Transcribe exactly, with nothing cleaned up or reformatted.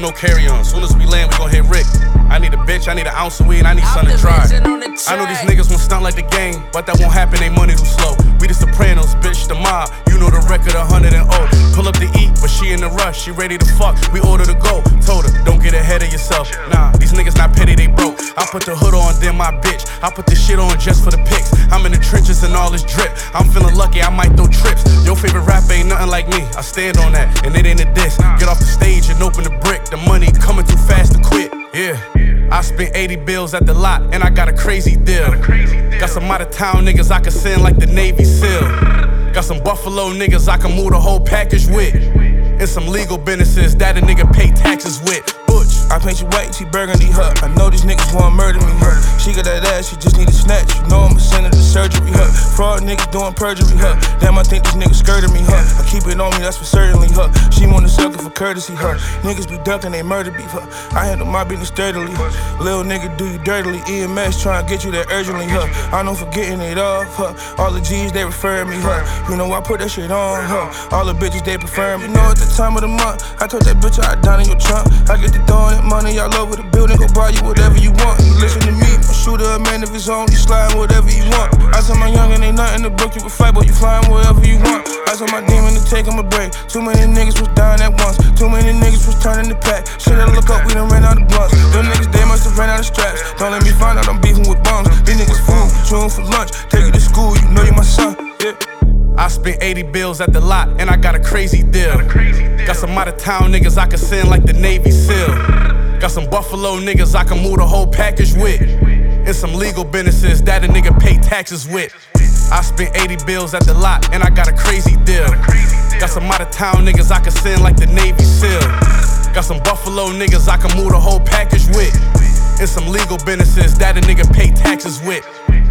no carry-on. Soon as we land, we gon' hit Rick. I need a bitch, I need an ounce of weed, I need something to try. I know these niggas won't stunt like the game, but that won't happen, they money too slow. We the Sopranos, bitch, the mob, you know the record, a hundred and oh. Pull up to eat, but she in the rush, she ready to fuck, we order to go. Told her, don't get ahead of yourself. Nah, these niggas not petty, they broke. I put the hood on, then my bitch. I put this shit on just for the pics. I'm in the trenches and all this drip. I'm feeling lucky, I might throw trips. Your favorite rapper ain't nothing like me, I stand on that, and it ain't a diss. Get off the stage and open the brick, the money coming too fast to quit. Yeah, I spent eighty bills at the lot, and I got a crazy deal. Got some out of town niggas I can send like the Navy SEAL. Got some Buffalo niggas I can move the whole package with. And some legal businesses that a nigga pay taxes with. Butch, I paint you white, she burgundy, huh? I know these niggas wanna murder me, huh? She got that ass, she just need a snatch. You know I'ma send her to surgery, huh? Fraud niggas doing perjury, huh? Damn, I think these niggas skirted me, huh? I keep it on me, that's for certainly, huh? She wanna suck it for courtesy, huh? Niggas be ducking, they murder beef, huh? I handle my business sturdily, huh? Lil nigga do you dirtily. E M S tryna get you there urgently, huh? I know for getting it off, huh? All the G's, they refer me, huh? You know I put that shit on, huh? All the bitches, they prefer me. You know at the time of the month, I told that bitch I down in your trunk. I get the throwing that money all over the building, go buy you whatever you want. You listen to me, a shooter, a man of his own, you sliding whatever you want. I tell my youngin' ain't nothing to book, you can fight, but you flying wherever you want. I told my demon to take him a break. Too many niggas was dying at once. Too many niggas was turning the pack. Shit, I look up, we done ran out of blunts. Them niggas, they must have ran out of straps. Don't let me find out I'm beefing with bums. These niggas fool, chewing for lunch. Take you to school, you know you my son, yeah. I spent eighty bills at the lot, and I got a crazy deal. Got some out of town niggas I can send like the Navy SEAL. Got some Buffalo niggas I can move the whole package with. And some legal businesses that a nigga pay taxes with. I spent eighty bills at the lot, and I got a crazy deal. Got some out of town niggas I can send like the Navy SEAL. Got some Buffalo niggas I can move the whole package with. And some legal businesses that a nigga pay taxes with.